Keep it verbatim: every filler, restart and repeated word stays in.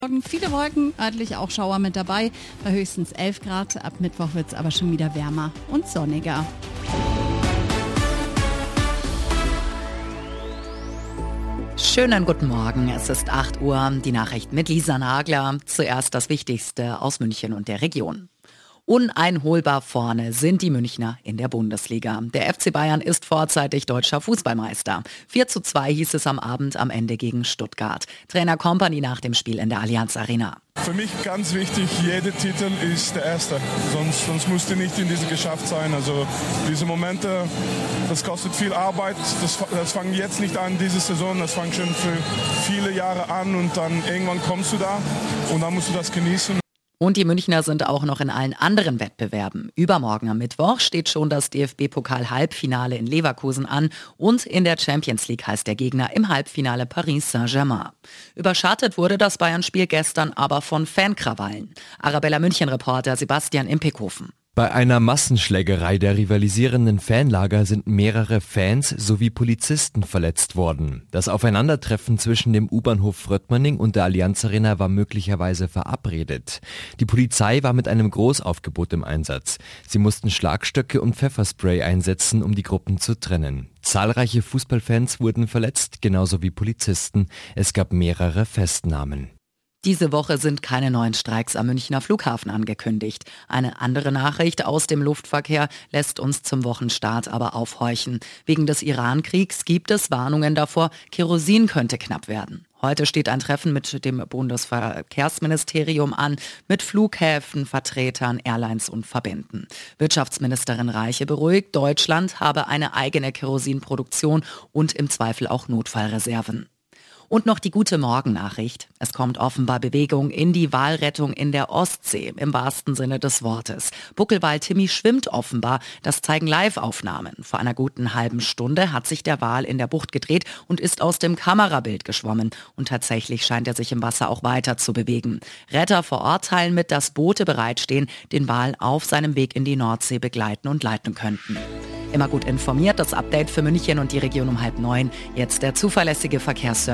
Morgen viele Wolken, örtlich auch Schauer mit dabei, bei höchstens elf Grad. Ab Mittwoch wird es aber schon wieder wärmer und sonniger. Schönen guten Morgen, es ist acht Uhr, die Nachricht mit Lisa Nagler. Zuerst das Wichtigste aus München und der Region. Uneinholbar vorne sind die Münchner in der Bundesliga. Der F C Bayern ist vorzeitig deutscher Fußballmeister. vier zu zwei hieß es am Abend am Ende gegen Stuttgart. Trainer Kompany nach dem Spiel in der Allianz Arena. Für mich ganz wichtig, jeder Titel ist der erste. Sonst, sonst musst du nicht in diese geschafft sein. Also diese Momente, das kostet viel Arbeit. Das, das fängt jetzt nicht an, diese Saison. Das fängt schon für viele Jahre an und dann irgendwann kommst du da und dann musst du das genießen. Und die Münchner sind auch noch in allen anderen Wettbewerben. Übermorgen am Mittwoch steht schon das D F B-Pokal-Halbfinale in Leverkusen an und in der Champions League heißt der Gegner im Halbfinale Paris Saint-Germain. Überschattet wurde das Bayern-Spiel gestern aber von Fankrawallen. Arabella München-Reporter Sebastian Impekhofen. Bei einer Massenschlägerei der rivalisierenden Fanlager sind mehrere Fans sowie Polizisten verletzt worden. Das Aufeinandertreffen zwischen dem U-Bahnhof Fröttmanning und der Allianz Arena war möglicherweise verabredet. Die Polizei war mit einem Großaufgebot im Einsatz. Sie mussten Schlagstöcke und Pfefferspray einsetzen, um die Gruppen zu trennen. Zahlreiche Fußballfans wurden verletzt, genauso wie Polizisten. Es gab mehrere Festnahmen. Diese Woche sind keine neuen Streiks am Münchner Flughafen angekündigt. Eine andere Nachricht aus dem Luftverkehr lässt uns zum Wochenstart aber aufhorchen. Wegen des Iran-Kriegs gibt es Warnungen davor, Kerosin könnte knapp werden. Heute steht ein Treffen mit dem Bundesverkehrsministerium an, mit Flughäfen, Vertretern, Airlines und Verbänden. Wirtschaftsministerin Reiche beruhigt, Deutschland habe eine eigene Kerosinproduktion und im Zweifel auch Notfallreserven. Und noch die gute Morgennachricht. Es kommt offenbar Bewegung in die Walrettung in der Ostsee, im wahrsten Sinne des Wortes. Buckelwal-Timmy schwimmt offenbar, das zeigen Live-Aufnahmen. Vor einer guten halben Stunde hat sich der Wal in der Bucht gedreht und ist aus dem Kamerabild geschwommen. Und tatsächlich scheint er sich im Wasser auch weiter zu bewegen. Retter vor Ort teilen mit, dass Boote bereitstehen, den Wal auf seinem Weg in die Nordsee begleiten und leiten könnten. Immer gut informiert, das Update für München und die Region um halb neun. Jetzt der zuverlässige Verkehrsservice